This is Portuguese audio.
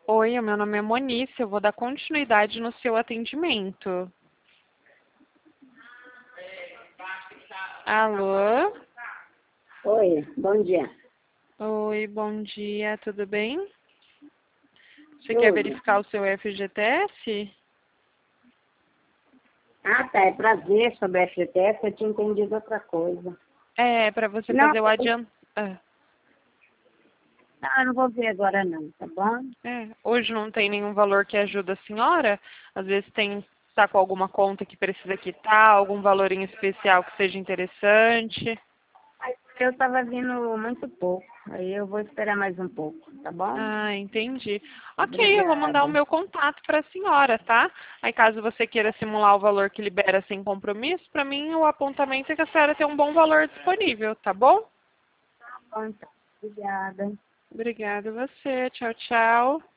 Oi, meu nome é Monice, eu vou dar continuidade no seu atendimento. Alô? Oi, bom dia. Oi, bom dia, tudo bem? Você quer Tudo? verificar o seu FGTS? Ah, tá, é pra ver sobre a FGTS, eu tinha entendido outra coisa. É, para você Não, fazer o adiantamento. eu não vou ver agora não, tá bom? Hoje não tem nenhum valor que ajuda a senhora? Às vezes tá com alguma conta que precisa quitar, algum valor em especial que seja interessante. Eu tava vindo muito pouco, aí eu vou esperar mais um pouco, tá bom? Ah, entendi. Ok, eu vou mandar o Obrigada. meu contato para a senhora, tá? Aí caso você queira simular o valor que libera sem compromisso, para mim o apontamento é que a senhora tem um bom valor disponível, tá bom? Bom, então. Obrigada. Obrigada a você. Tchau, tchau.